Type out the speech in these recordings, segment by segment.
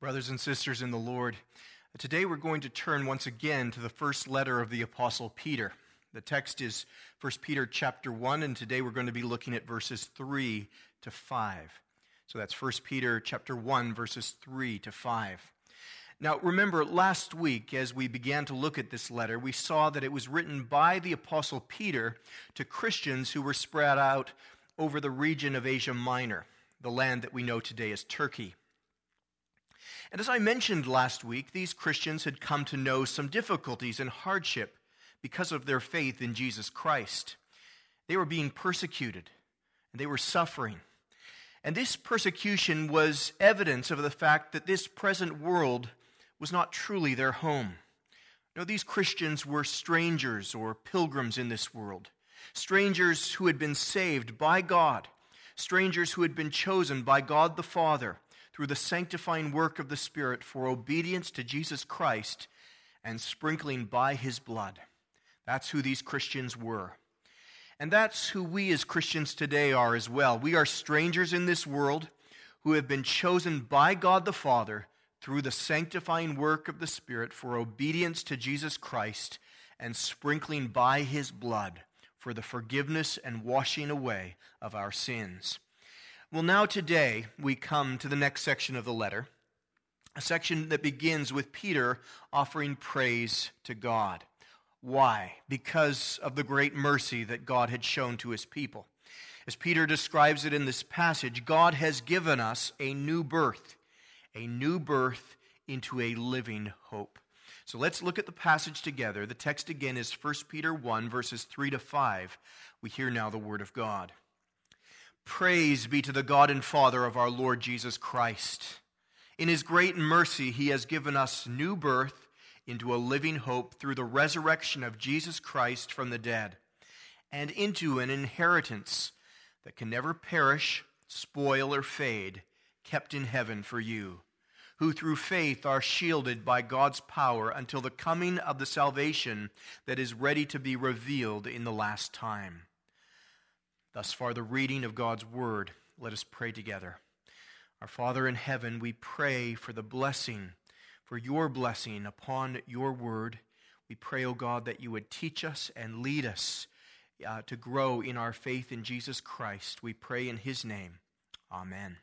Brothers and sisters in the Lord, today we're going to turn once again to the first letter of the Apostle Peter. The text is 1 Peter chapter 1, and today we're going to be looking at verses 3 to 5. So that's 1 Peter chapter 1, verses 3 to 5. Now remember, last week as we began to look at this letter, we saw that it was written by the Apostle Peter to Christians who were spread out over the region of Asia Minor, the land that we know today as Turkey. And as I mentioned last week, these Christians had come to know some difficulties and hardship because of their faith in Jesus Christ. They were being persecuted, and they were suffering. And this persecution was evidence of the fact that this present world was not truly their home. No, these Christians were strangers or pilgrims in this world, strangers who had been saved by God, strangers who had been chosen by God the Father through the sanctifying work of the Spirit for obedience to Jesus Christ and sprinkling by His blood. That's who these Christians were. And that's who we as Christians today are as well. We are strangers in this world who have been chosen by God the Father through the sanctifying work of the Spirit for obedience to Jesus Christ and sprinkling by His blood for the forgiveness and washing away of our sins. Well, now today we come to the next section of the letter, a section that begins with Peter offering praise to God. Why? Because of the great mercy that God had shown to His people. As Peter describes it in this passage, God has given us a new birth into a living hope. So let's look at the passage together. The text again is 1 Peter 1, verses 3 to 5. We hear now the word of God. Praise be to the God and Father of our Lord Jesus Christ. In His great mercy, He has given us new birth into a living hope through the resurrection of Jesus Christ from the dead, and into an inheritance that can never perish, spoil, or fade, kept in heaven for you, who through faith are shielded by God's power until the coming of the salvation that is ready to be revealed in the last time. Thus far, the reading of God's word. Let us pray together. Our Father in heaven, we pray for the blessing, for your blessing upon your word. We pray, O God, that you would teach us and lead us to grow in our faith in Jesus Christ. We pray in His name. Amen.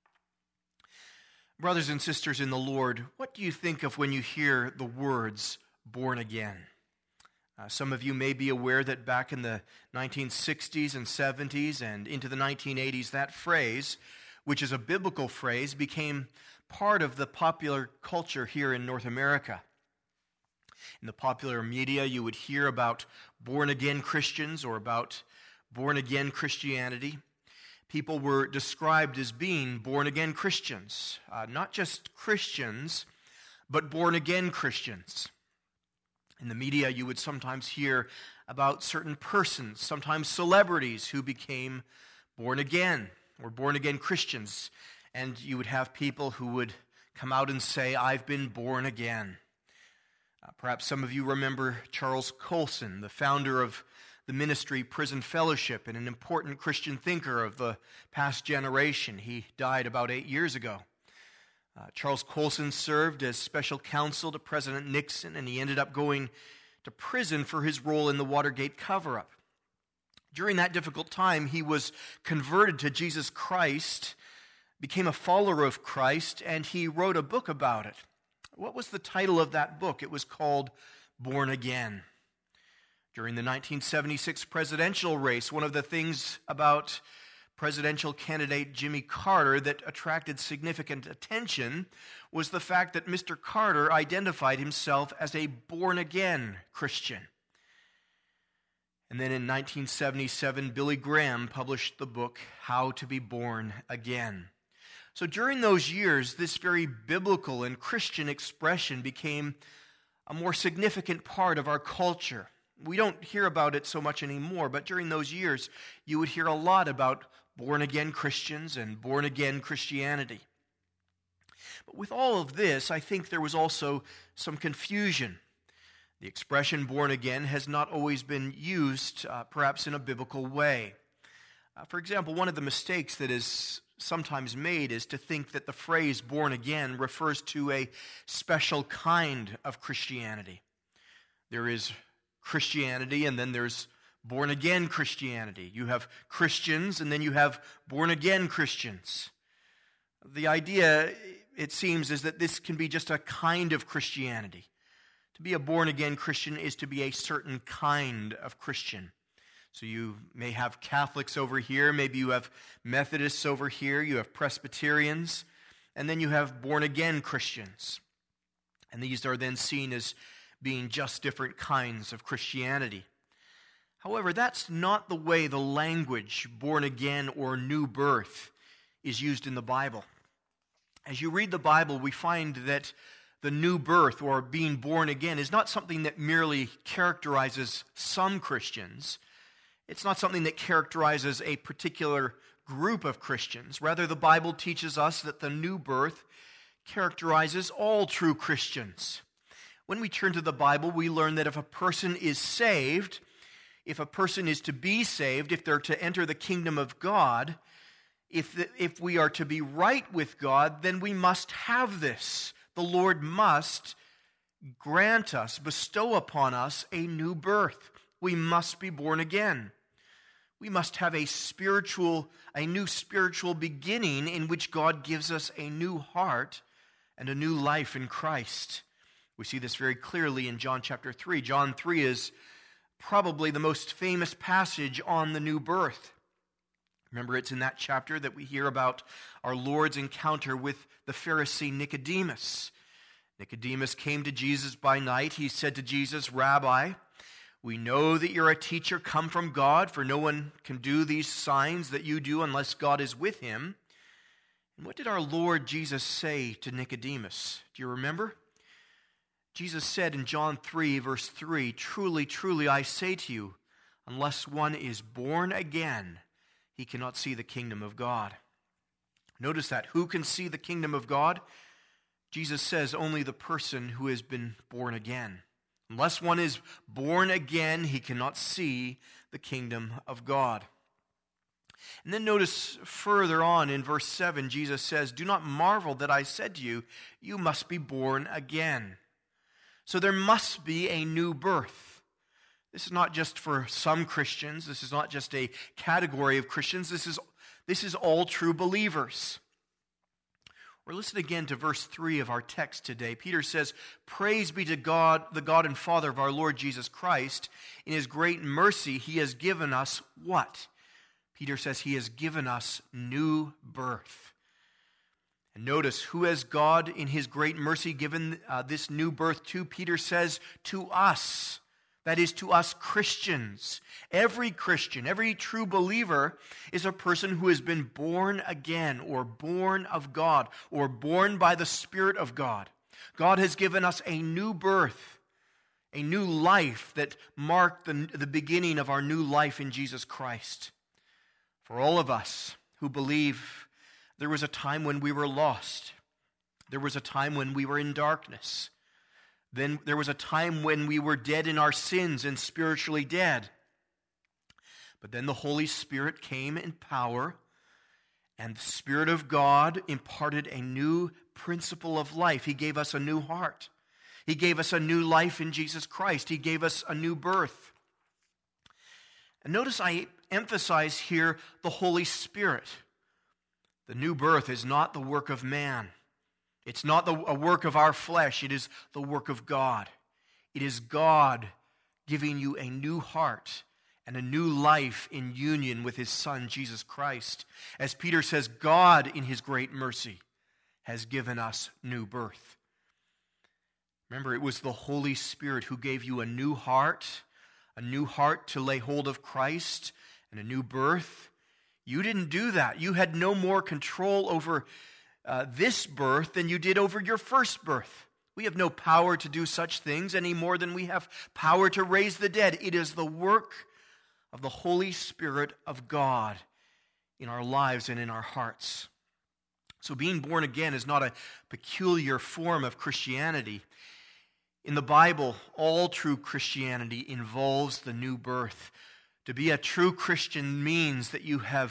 Brothers and sisters in the Lord, what do you think of when you hear the words born again? Some of you may be aware that back in the 1960s and 70s and into the 1980s, that phrase, which is a biblical phrase, became part of the popular culture here in North America. In the popular media, you would hear about born-again Christians or about born-again Christianity. People were described as being born-again Christians, not just Christians, but born-again Christians. In the media, you would sometimes hear about certain persons, sometimes celebrities, who became born again or born again Christians. And you would have people who would come out and say, "I've been born again." Perhaps some of you remember Charles Colson, the founder of the ministry Prison Fellowship and an important Christian thinker of the past generation. He died about 8 years ago. Charles Colson served as special counsel to President Nixon, and he ended up going to prison for his role in the Watergate cover-up. During that difficult time, he was converted to Jesus Christ, became a follower of Christ, and he wrote a book about it. What was the title of that book? It was called Born Again. During the 1976 presidential race, one of the things about presidential candidate Jimmy Carter that attracted significant attention was the fact that Mr. Carter identified himself as a born-again Christian. And then in 1977, Billy Graham published the book, How to Be Born Again. So during those years, this very biblical and Christian expression became a more significant part of our culture. We don't hear about it so much anymore, but during those years, you would hear a lot about born-again Christians and born-again Christianity. But with all of this, I think there was also some confusion. The expression born again has not always been used, perhaps in a biblical way. For example, one of the mistakes that is sometimes made is to think that the phrase born again refers to a special kind of Christianity. There is Christianity, and then there's born again Christianity. You have Christians, and then you have born again Christians. The idea, it seems, is that this can be just a kind of Christianity. To be a born again Christian is to be a certain kind of Christian. So you may have Catholics over here, maybe you have Methodists over here, you have Presbyterians, and then you have born again Christians. And these are then seen as being just different kinds of Christianity. However, that's not the way the language born again or new birth is used in the Bible. As you read the Bible, we find that the new birth or being born again is not something that merely characterizes some Christians. It's not something that characterizes a particular group of Christians. Rather, the Bible teaches us that the new birth characterizes all true Christians. When we turn to the Bible, we learn that if a person is saved, if a person is to be saved, if they're to enter the kingdom of God, if we are to be right with God, then we must have this. The Lord must grant us, bestow upon us a new birth. We must be born again. We must have a new spiritual beginning in which God gives us a new heart and a new life in Christ. We see this very clearly in John chapter 3. John 3 is probably the most famous passage on the new birth. Remember, it's in that chapter that we hear about our Lord's encounter with the Pharisee Nicodemus. Nicodemus came to Jesus by night. He said to Jesus, "Rabbi, we know that you're a teacher come from God, for no one can do these signs that you do unless God is with him." And what did our Lord Jesus say to Nicodemus? Do you remember? Jesus said in John 3, verse 3, "Truly, truly, I say to you, unless one is born again, he cannot see the kingdom of God." Notice that. Who can see the kingdom of God? Jesus says only the person who has been born again. Unless one is born again, he cannot see the kingdom of God. And then notice further on in verse 7, Jesus says, "Do not marvel that I said to you, you must be born again." So there must be a new birth. This is not just for some Christians. This is not just a category of Christians. This is all true believers. Or listen again to verse 3 of our text today. Peter says, "Praise be to God, the God and Father of our Lord Jesus Christ. In his great mercy, he has given us" what? Peter says he has given us new birth. And notice, who has God in his great mercy given this new birth to? Peter says, to us. That is, to us Christians. Every Christian, every true believer is a person who has been born again, or born of God, or born by the Spirit of God. God has given us a new birth, a new life that marked the beginning of our new life in Jesus Christ. For all of us who believe, there was a time when we were lost. There was a time when we were in darkness. Then there was a time when we were dead in our sins and spiritually dead. But then the Holy Spirit came in power, and the Spirit of God imparted a new principle of life. He gave us a new heart. He gave us a new life in Jesus Christ. He gave us a new birth. And notice I emphasize here the Holy Spirit. The new birth is not the work of man. It's not a work of our flesh. It is the work of God. It is God giving you a new heart and a new life in union with his Son, Jesus Christ. As Peter says, God in his great mercy has given us new birth. Remember, it was the Holy Spirit who gave you a new heart to lay hold of Christ, and a new birth. You didn't do that. You had no more control over this birth than you did over your first birth. We have no power to do such things any more than we have power to raise the dead. It is the work of the Holy Spirit of God in our lives and in our hearts. So being born again is not a peculiar form of Christianity. In the Bible, all true Christianity involves the new birth. To be a true Christian means that you have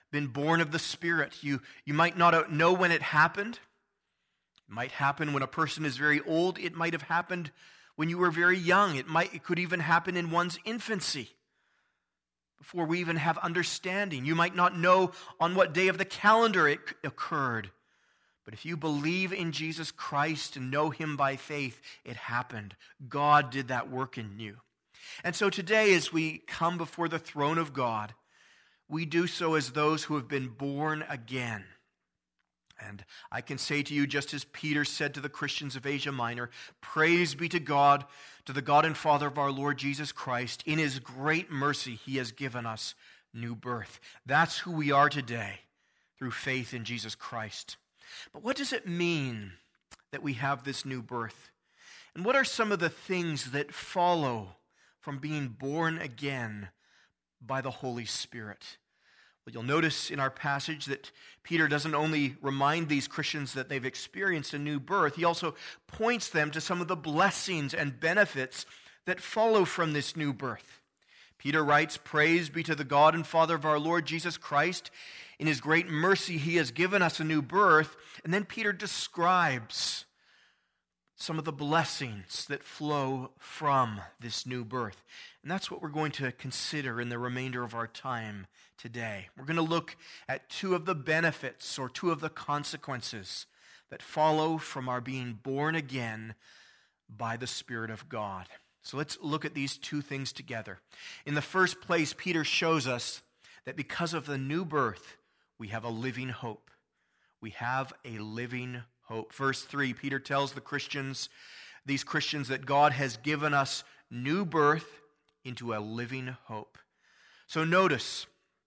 been born of the Spirit. You might not know when it happened. It might happen when a person is very old. It might have happened when you were very young. It could even happen in one's infancy, before we even have understanding. You might not know on what day of the calendar it occurred. But if you believe in Jesus Christ and know Him by faith, it happened. God did that work in you. And so today, as we come before the throne of God, we do so as those who have been born again. And I can say to you, just as Peter said to the Christians of Asia Minor, praise be to God, to the God and Father of our Lord Jesus Christ. In His great mercy, He has given us new birth. That's who we are today, through faith in Jesus Christ. But what does it mean that we have this new birth? And what are some of the things that follow from being born again by the Holy Spirit? Well, you'll notice in our passage that Peter doesn't only remind these Christians that they've experienced a new birth, he also points them to some of the blessings and benefits that follow from this new birth. Peter writes, praise be to the God and Father of our Lord Jesus Christ. In His great mercy, He has given us a new birth. And then Peter describes some of the blessings that flow from this new birth. And that's what we're going to consider in the remainder of our time today. We're going to look at two of the benefits or two of the consequences that follow from our being born again by the Spirit of God. So let's look at these two things together. In the first place, Peter shows us that because of the new birth, we have a living hope. We have a living hope. Verse 3, Peter tells these Christians that God has given us new birth into a living hope. So notice,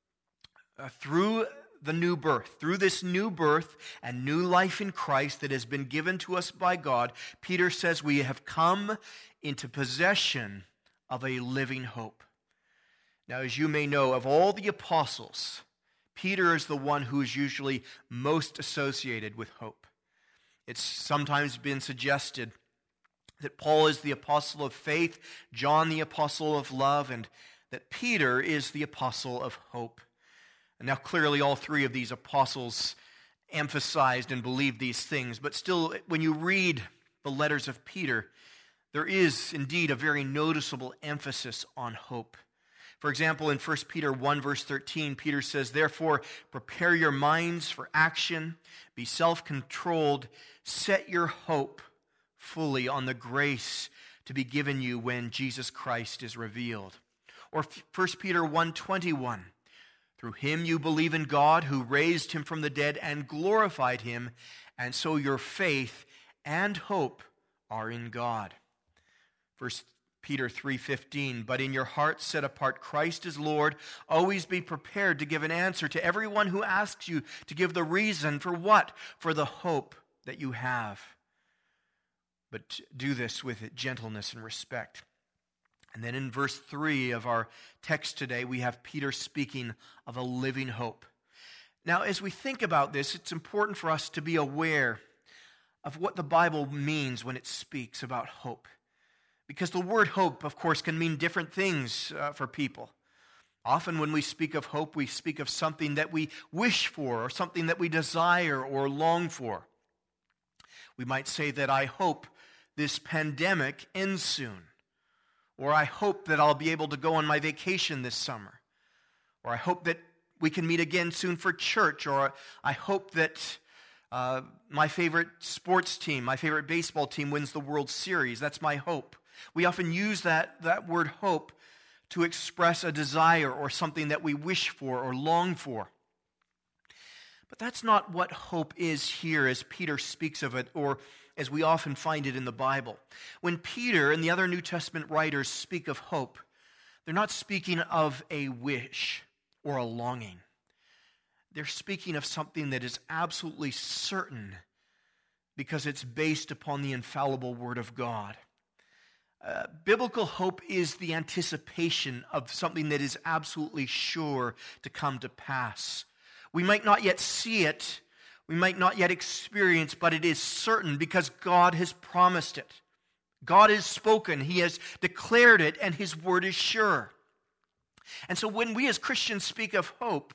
through the new birth, through this new birth and new life in Christ that has been given to us by God, Peter says we have come into possession of a living hope. Now, as you may know, of all the apostles, Peter is the one who is usually most associated with hope. It's sometimes been suggested that Paul is the apostle of faith, John the apostle of love, and that Peter is the apostle of hope. And now clearly all three of these apostles emphasized and believed these things, but still when you read the letters of Peter, there is indeed a very noticeable emphasis on hope. For example, in 1 Peter 1 verse 13, Peter says, therefore, prepare your minds for action, be self-controlled, set your hope fully on the grace to be given you when Jesus Christ is revealed. Or 1 Peter 1:21, through Him you believe in God, who raised Him from the dead and glorified Him, and so your faith and hope are in God. 1 Peter 3:15, but in your hearts set apart Christ as Lord. Always be prepared to give an answer to everyone who asks you to give the reason for what? For the hope that you have. But do this with gentleness and respect. And then in verse 3 of our text today, we have Peter speaking of a living hope. Now, as we think about this, it's important for us to be aware of what the Bible means when it speaks about hope. Because the word hope, of course, can mean different things for people. Often when we speak of hope, we speak of something that we wish for or something that we desire or long for. We might say that I hope this pandemic ends soon. Or I hope that I'll be able to go on my vacation this summer. Or I hope that we can meet again soon for church. Or I hope that my favorite sports team, my favorite baseball team wins the World Series. That's my hope. We often use that word hope to express a desire or something that we wish for or long for. But that's not what hope is here as Peter speaks of it, or as we often find it in the Bible. When Peter and the other New Testament writers speak of hope, they're not speaking of a wish or a longing. They're speaking of something that is absolutely certain because it's based upon the infallible Word of God. Biblical hope is the anticipation of something that is absolutely sure to come to pass. We might not yet see it, we might not yet experience, but it is certain because God has promised it. God has spoken, He has declared it, and His word is sure. And so when we as Christians speak of hope,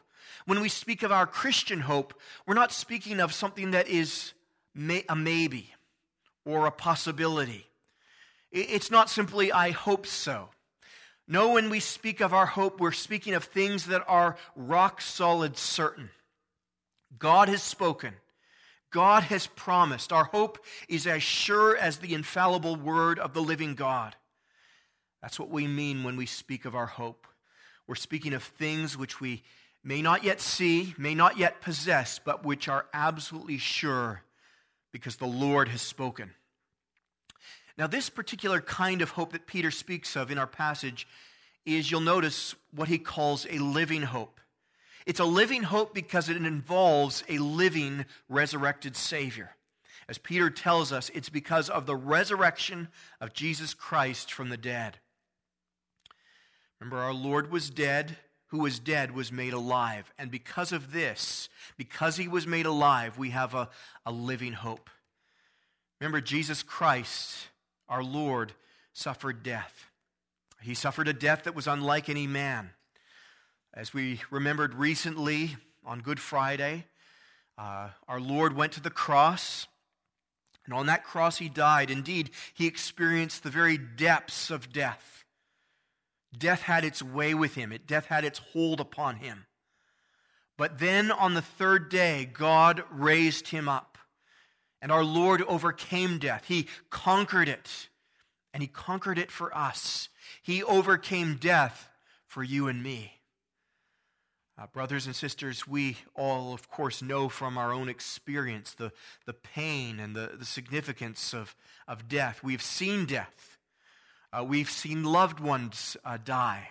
When we speak of our Christian hope, we're not speaking of something that is a maybe or a possibility. It's not simply, I hope so. No, when we speak of our hope, we're speaking of things that are rock solid certain. God has spoken. God has promised. Our hope is as sure as the infallible word of the living God. That's what we mean when we speak of our hope. We're speaking of things which we may not yet see, may not yet possess, but which are absolutely sure because the Lord has spoken. Now, this particular kind of hope that Peter speaks of in our passage is, you'll notice, what he calls a living hope. It's a living hope because it involves a living, resurrected Savior. As Peter tells us, it's because of the resurrection of Jesus Christ from the dead. Remember, our Lord was dead. Who was dead was made alive. And because of this, because he was made alive, we have a living hope. Remember, Jesus Christ, our Lord, suffered death. He suffered a death that was unlike any man. As we remembered recently on Good Friday, our Lord went to the cross, and on that cross he died. Indeed, he experienced the very depths of death. Death had its way with him. Death had its hold upon him. But then on the third day, God raised him up. And our Lord overcame death. He conquered it. And he conquered it for us. He overcame death for you and me. Brothers and sisters, we all, of course, know from our own experience the pain and the significance of death. We've seen death. We've seen loved ones die.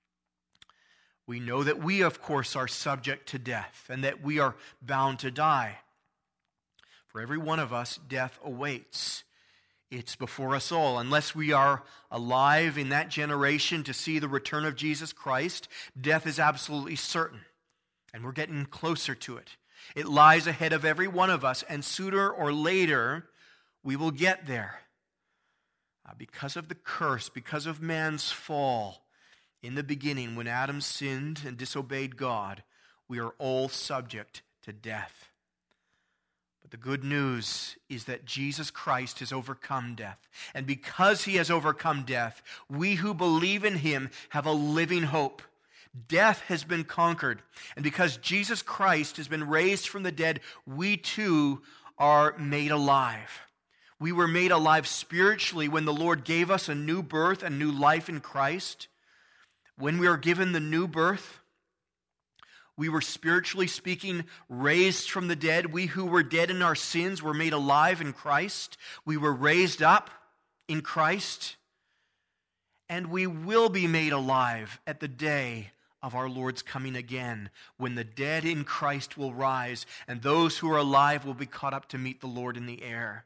We know that we, of course, are subject to death and that we are bound to die. For every one of us, death awaits. It's before us all. Unless we are alive in that generation to see the return of Jesus Christ, death is absolutely certain. And we're getting closer to it. It lies ahead of every one of us, and sooner or later, we will get there. Because of the curse, because of man's fall, in the beginning, when Adam sinned and disobeyed God, we are all subject to death. But the good news is that Jesus Christ has overcome death. And because he has overcome death, we who believe in him have a living hope. Death has been conquered. And because Jesus Christ has been raised from the dead, we too are made alive. We were made alive spiritually when the Lord gave us a new birth and new life in Christ. When we are given the new birth, we were, spiritually speaking, raised from the dead. We who were dead in our sins were made alive in Christ. We were raised up in Christ. And we will be made alive at the day of our Lord's coming again, when the dead in Christ will rise, and those who are alive will be caught up to meet the Lord in the air.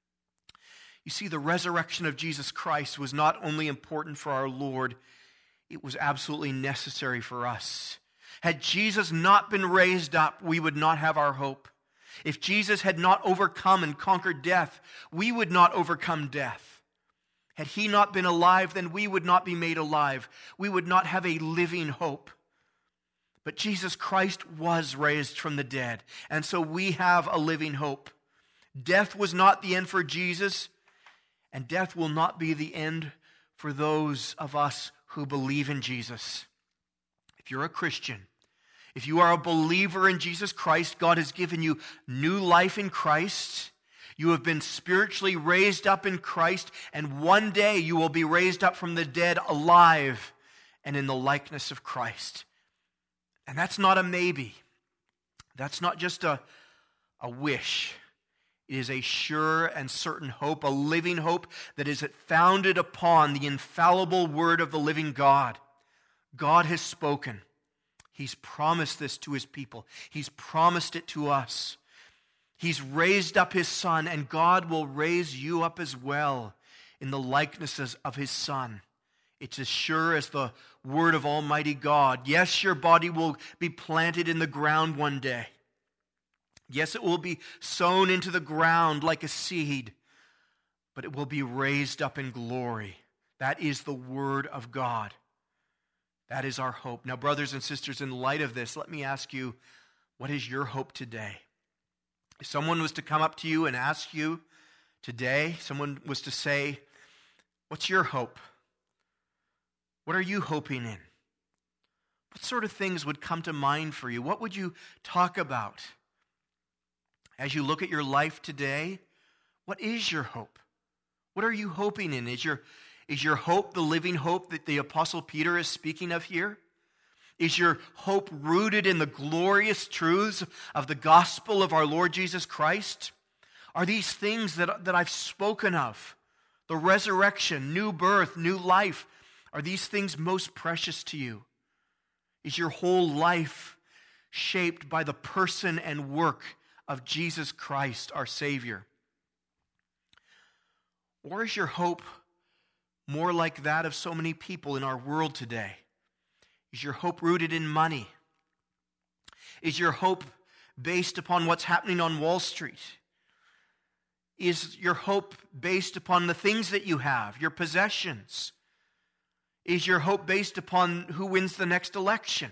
You see, the resurrection of Jesus Christ was not only important for our Lord, it was absolutely necessary for us. Had Jesus not been raised up, we would not have our hope. If Jesus had not overcome and conquered death, we would not overcome death. Had he not been alive, then we would not be made alive. We would not have a living hope. But Jesus Christ was raised from the dead, and so we have a living hope. Death was not the end for Jesus, and death will not be the end for those of us who believe in Jesus. If you're a Christian, if you are a believer in Jesus Christ, God has given you new life in Christ. You have been spiritually raised up in Christ, and one day you will be raised up from the dead alive and in the likeness of Christ. And that's not a maybe. That's not just a wish. It is a sure and certain hope, a living hope that is founded upon the infallible word of the living God. God has spoken. He's promised this to his people. He's promised it to us. He's raised up his Son, and God will raise you up as well in the likenesses of his Son. It's as sure as the word of Almighty God. Yes, your body will be planted in the ground one day. Yes, it will be sown into the ground like a seed, but it will be raised up in glory. That is the word of God. That is our hope. Now, brothers and sisters, in light of this, let me ask you, what is your hope today? If someone was to come up to you and ask you today, someone was to say, what's your hope? What are you hoping in? What sort of things would come to mind for you? What would you talk about? As you look at your life today, what is your hope? What are you hoping in? Is your hope the living hope that the Apostle Peter is speaking of here? Is your hope rooted in the glorious truths of the gospel of our Lord Jesus Christ? Are these things that I've spoken of, the resurrection, new birth, new life, are these things most precious to you? Is your whole life shaped by the person and work of Jesus Christ, our Savior? Or is your hope more like that of so many people in our world today? Is your hope rooted in money? Is your hope based upon what's happening on Wall Street? Is your hope based upon the things that you have, your possessions? Is your hope based upon who wins the next election?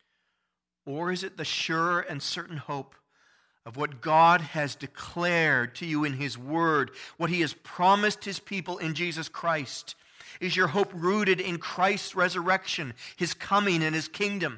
Or is it the sure and certain hope of what God has declared to you in His Word, what He has promised His people in Jesus Christ? Is your hope rooted in Christ's resurrection, His coming and His kingdom?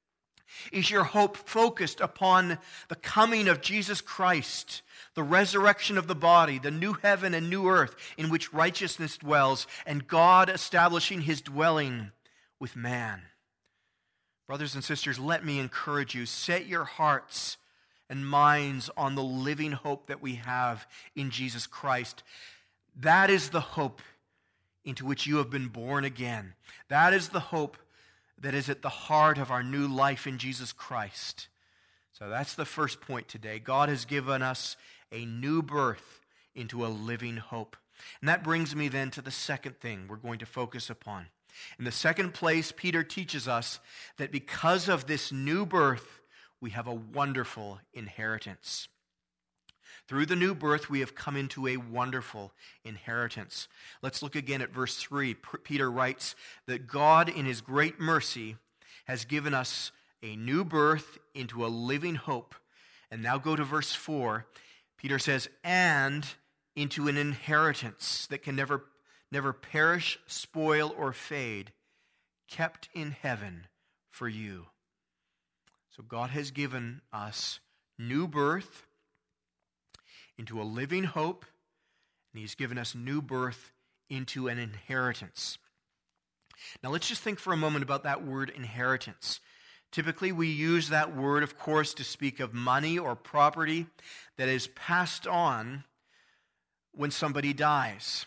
Is your hope focused upon the coming of Jesus Christ, the resurrection of the body, the new heaven and new earth in which righteousness dwells, and God establishing His dwelling with man? Brothers and sisters, let me encourage you, set your hearts and minds on the living hope that we have in Jesus Christ. That is the hope into which you have been born again. That is the hope that is at the heart of our new life in Jesus Christ. So that's the first point today. God has given us a new birth into a living hope. And that brings me then to the second thing we're going to focus upon. In the second place, Peter teaches us that because of this new birth, we have a wonderful inheritance. Through the new birth, we have come into a wonderful inheritance. Let's look again at verse 3. Peter writes that God, in His great mercy, has given us a new birth into a living hope. And now go to verse 4. Peter says, and into an inheritance that can never perish, spoil, or fade, kept in heaven for you. So God has given us new birth into a living hope, and He's given us new birth into an inheritance. Now let's just think for a moment about that word inheritance. Typically we use that word, of course, to speak of money or property that is passed on when somebody dies.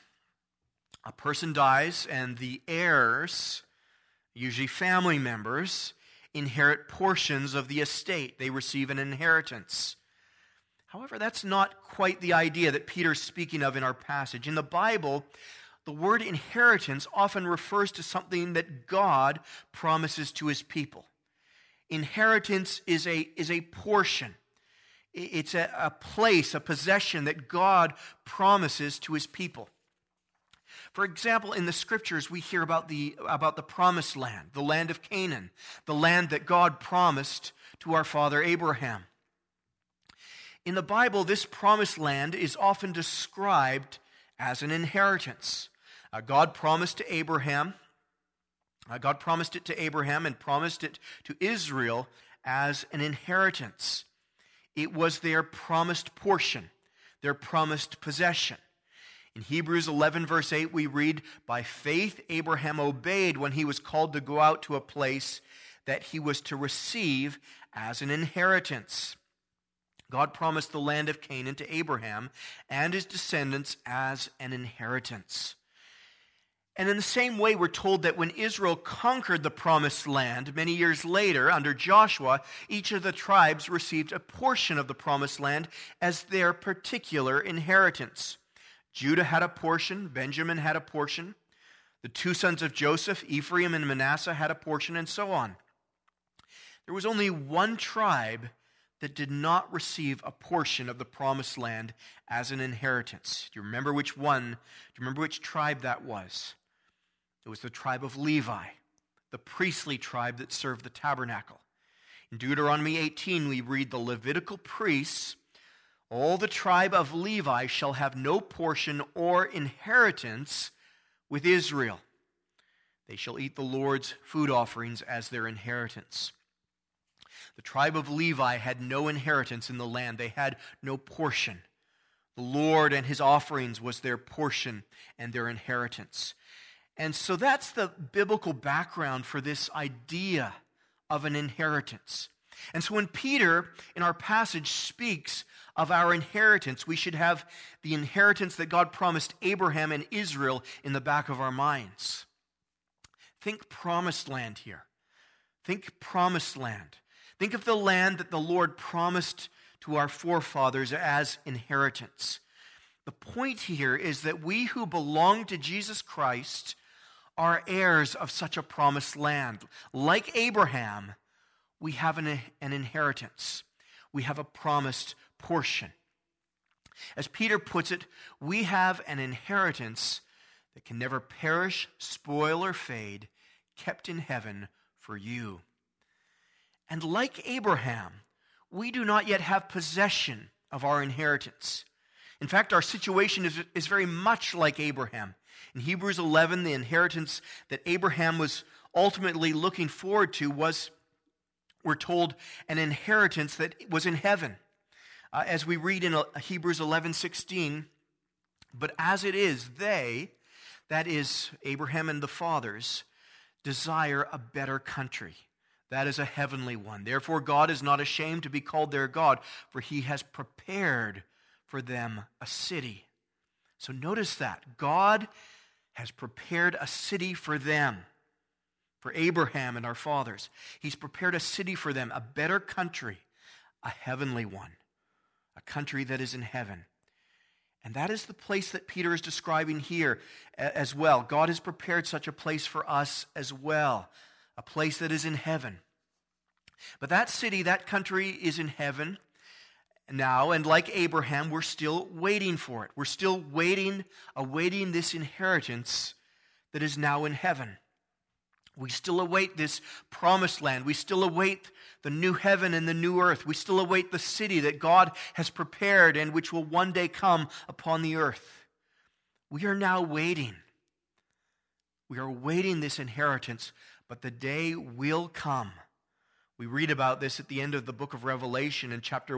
A person dies and the heirs, usually family members, inherit portions of the estate. They receive an inheritance. However, that's not quite the idea that Peter's speaking of in our passage. In the Bible, the word inheritance often refers to something that God promises to His people. Inheritance is a portion. It's a place, a possession that God promises to His people. For example, in the Scriptures, we hear about the promised land, the land of Canaan, the land that God promised to our father Abraham. In the Bible, this promised land is often described as an inheritance. God promised it to Abraham and promised it to Israel as an inheritance. It was their promised portion, their promised possession. In Hebrews 11, verse 8, we read, by faith Abraham obeyed when he was called to go out to a place that he was to receive as an inheritance. God promised the land of Canaan to Abraham and his descendants as an inheritance. And in the same way, we're told that when Israel conquered the promised land many years later under Joshua, each of the tribes received a portion of the promised land as their particular inheritance. Judah had a portion, Benjamin had a portion. The two sons of Joseph, Ephraim and Manasseh, had a portion, and so on. There was only one tribe that did not receive a portion of the promised land as an inheritance. Do you remember which one? Do you remember which tribe that was? It was the tribe of Levi. the priestly tribe that served the tabernacle. In Deuteronomy 18, we read, the Levitical priests, all the tribe of Levi shall have no portion or inheritance with Israel. They shall eat the Lord's food offerings as their inheritance. The tribe of Levi had no inheritance in the land. They had no portion. The Lord and his offerings was their portion and their inheritance. And so that's the biblical background for this idea of an inheritance. And so when Peter, in our passage, speaks of our inheritance, we should have the inheritance that God promised Abraham and Israel in the back of our minds. Think promised land here. Think promised land. Think of the land that the Lord promised to our forefathers as inheritance. The point here is that we who belong to Jesus Christ are heirs of such a promised land. Like Abraham, we have an inheritance. We have a promised portion. As Peter puts it, we have an inheritance that can never perish, spoil, or fade, kept in heaven for you. And like Abraham, we do not yet have possession of our inheritance. In fact, our situation is very much like Abraham. In Hebrews 11, the inheritance that Abraham was ultimately looking forward to was, we're told, an inheritance that was in heaven. As we read in Hebrews 11:16, but as it is, they, that is Abraham and the fathers, desire a better country. That is a heavenly one. Therefore, God is not ashamed to be called their God, for he has prepared for them a city. So notice that. God has prepared a city for them, for Abraham and our fathers. He's prepared a city for them, a better country, a heavenly one, a country that is in heaven. And that is the place that Peter is describing here as well. God has prepared such a place for us as well, a place that is in heaven. But that city, that country is in heaven now, and like Abraham, we're still waiting for it. We're still awaiting this inheritance that is now in heaven. We still await this promised land. We still await the new heaven and the new earth. We still await the city that God has prepared and which will one day come upon the earth. We are now waiting. We are awaiting this inheritance, but the day will come. We read about this at the end of the book of Revelation in chapter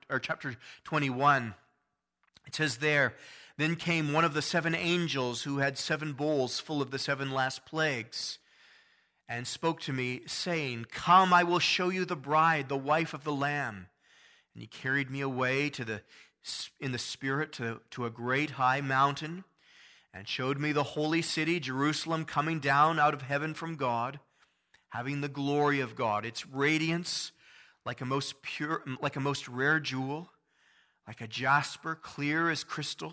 21. It says there, then came one of the 7 angels who had 7 bowls full of the 7 last plagues, and spoke to me, saying, come, I will show you the bride, the wife of the Lamb. And he carried me away in the Spirit to a great high mountain, and showed me the holy city, Jerusalem, coming down out of heaven from God, having the glory of God, its radiance like a most rare jewel, like a jasper, clear as crystal.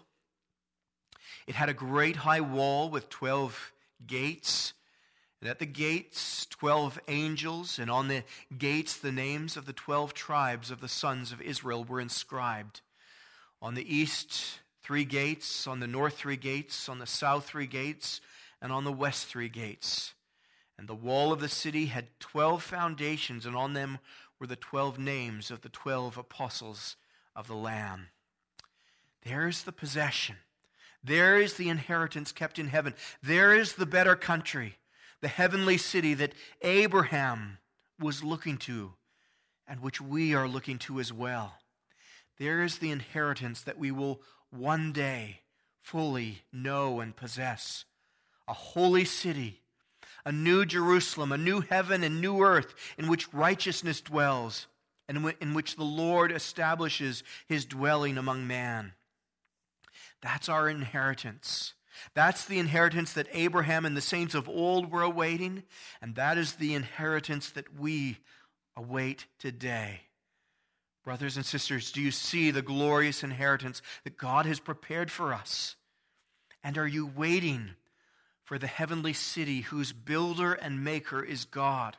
It had a great high wall with 12 gates, and at the gates 12 angels, and on the gates the names of the 12 tribes of the sons of Israel were inscribed. On the east 3 gates, on the north 3 gates, on the south 3 gates, and on the west 3 gates. And the wall of the city had 12 foundations, and on them were the 12 names of the 12 apostles of the Lamb. There's the possession. There is the inheritance kept in heaven. There is the better country, the heavenly city that Abraham was looking to, and which we are looking to as well. There is the inheritance that we will one day fully know and possess. A holy city, a new Jerusalem, a new heaven and new earth in which righteousness dwells, and in which the Lord establishes his dwelling among man. That's our inheritance. That's the inheritance that Abraham and the saints of old were awaiting, and that is the inheritance that we await today. Brothers and sisters, do you see the glorious inheritance that God has prepared for us? And are you waiting for the heavenly city whose builder and maker is God?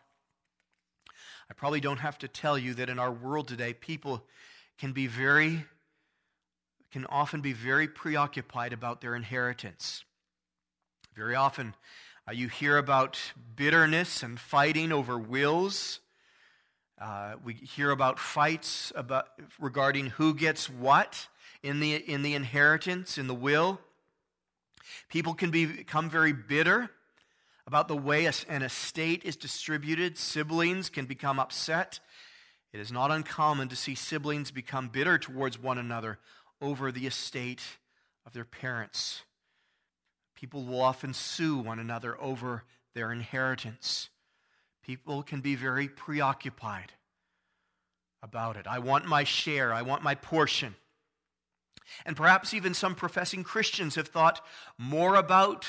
I probably don't have to tell you that in our world today, people can often be very preoccupied about their inheritance. Very often, You hear about bitterness and fighting over wills. We hear about fights regarding who gets what in the inheritance, in the will. People can become very bitter about the way an estate is distributed. Siblings can become upset. It is not uncommon to see siblings become bitter towards one another over the estate of their parents. People will often sue one another over their inheritance. People can be very preoccupied about it. I want my share. I want my portion. And perhaps even some professing Christians have thought more about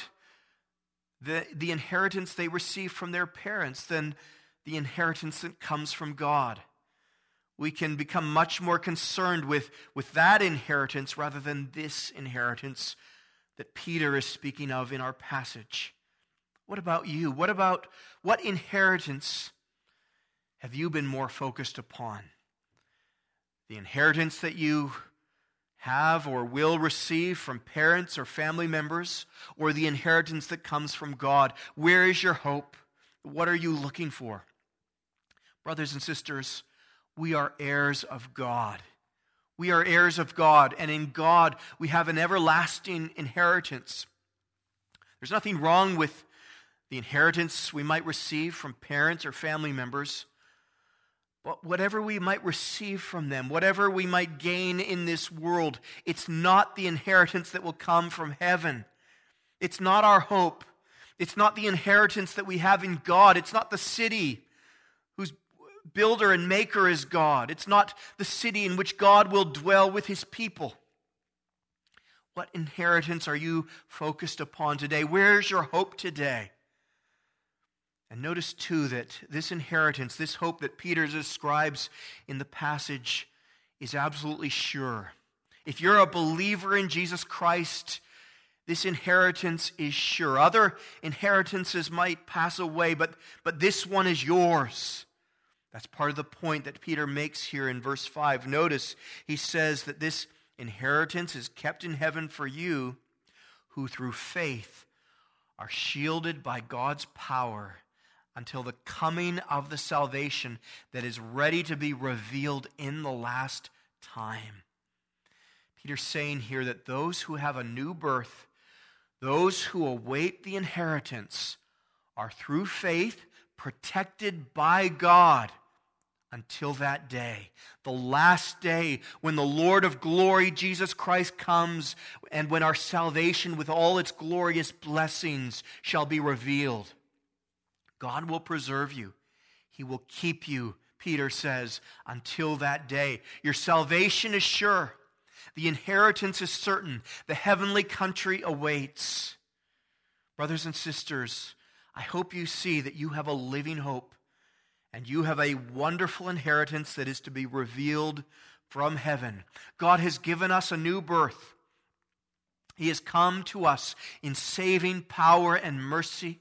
the inheritance they receive from their parents than the inheritance that comes from God. We can become much more concerned with that inheritance rather than this inheritance that Peter is speaking of in our passage. What about you? What inheritance have you been more focused upon? The inheritance that you have or will receive from parents or family members, or the inheritance that comes from God? Where is your hope? What are you looking for? Brothers and sisters, we are heirs of God. We are heirs of God, and in God we have an everlasting inheritance. There's nothing wrong with the inheritance we might receive from parents or family members. But whatever we might receive from them, whatever we might gain in this world, it's not the inheritance that will come from heaven. It's not our hope. It's not the inheritance that we have in God. It's not the city whose builder and maker is God. It's not the city in which God will dwell with his people. What inheritance are you focused upon today? Where's your hope today? And notice too that this inheritance, this hope that Peter describes in the passage is absolutely sure. If you're a believer in Jesus Christ, this inheritance is sure. Other inheritances might pass away, but this one is yours. That's part of the point that Peter makes here in verse 5. Notice he says that this inheritance is kept in heaven for you, who through faith are shielded by God's power until the coming of the salvation that is ready to be revealed in the last time. Peter's saying here that those who have a new birth, those who await the inheritance, are through faith protected by God until that day, the last day when the Lord of glory, Jesus Christ, comes and when our salvation with all its glorious blessings shall be revealed. God will preserve you. He will keep you, Peter says, until that day. Your salvation is sure. The inheritance is certain. The heavenly country awaits. Brothers and sisters, I hope you see that you have a living hope and you have a wonderful inheritance that is to be revealed from heaven. God has given us a new birth. He has come to us in saving power and mercy.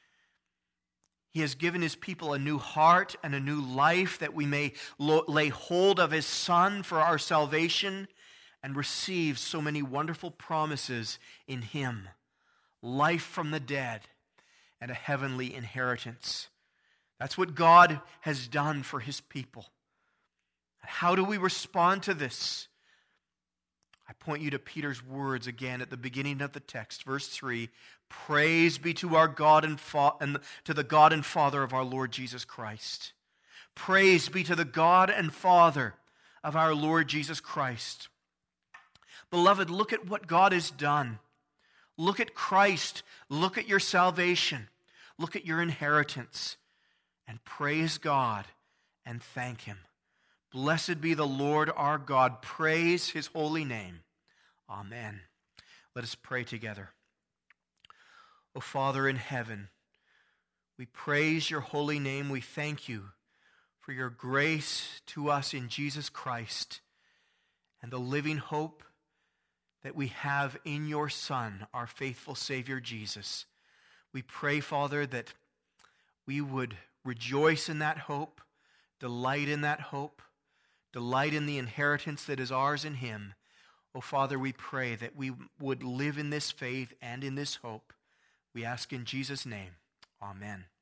He has given his people a new heart and a new life that we may lay hold of his Son for our salvation and receive so many wonderful promises in him. Life from the dead and a heavenly inheritance. That's what God has done for his people. How do we respond to this? I point you to Peter's words again at the beginning of the text, verse 3. Praise be to our God and to the God and Father of our Lord Jesus Christ. Praise be to the God and Father of our Lord Jesus Christ. Beloved, look at what God has done. Look at Christ. Look at your salvation. Look at your inheritance. And praise God and thank him. Blessed be the Lord our God. Praise his holy name. Amen. Let us pray together. O Father in heaven, we praise your holy name. We thank you for your grace to us in Jesus Christ and the living hope that we have in your Son, our faithful Savior Jesus. We pray, Father, that we would rejoice in that hope, delight in that hope, delight in the inheritance that is ours in him. Oh, Father, we pray that we would live in this faith and in this hope. We ask in Jesus' name. Amen.